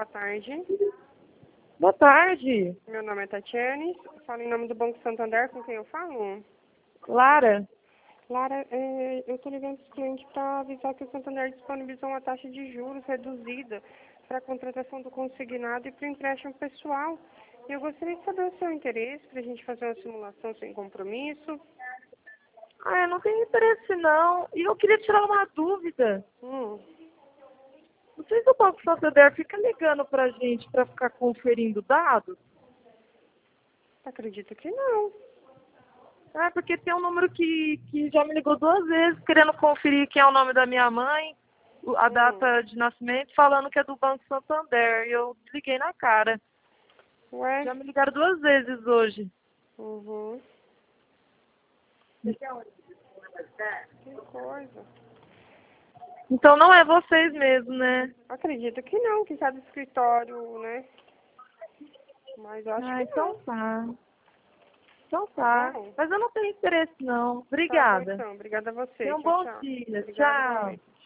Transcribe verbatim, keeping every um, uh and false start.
Boa tarde. Boa tarde. Meu nome é Tatiane. Falo em nome do Banco Santander. Com quem eu falo? Lara. Lara, é, eu estou ligando para os clientes para avisar que o Santander disponibilizou uma taxa de juros reduzida para a contratação do consignado e para o empréstimo pessoal. E eu gostaria de saber o seu interesse para a gente fazer uma simulação sem compromisso. Ah, eu não tenho interesse não. E eu queria tirar uma dúvida. Hum. Não sei se o Banco Santander fica ligando pra gente para ficar conferindo dados. Acredito que não. Ah, porque tem um número que, que já me ligou duas vezes querendo conferir quem é o nome da minha mãe, a Hum. data de nascimento, falando que é do Banco Santander. E eu desliguei na cara. Ué? Já me ligaram duas vezes hoje. Uhum. Que coisa. Então não é vocês mesmo, né? Acredito que não, que cada escritório, né? Mas eu acho Ah, que então não. tá. Então Tá tá. bom. Mas eu não tenho interesse não. Tá bom Obrigada. então. Obrigada a você. Tenha um Tchau, bom tchau. dia. Obrigada Tchau. igualmente.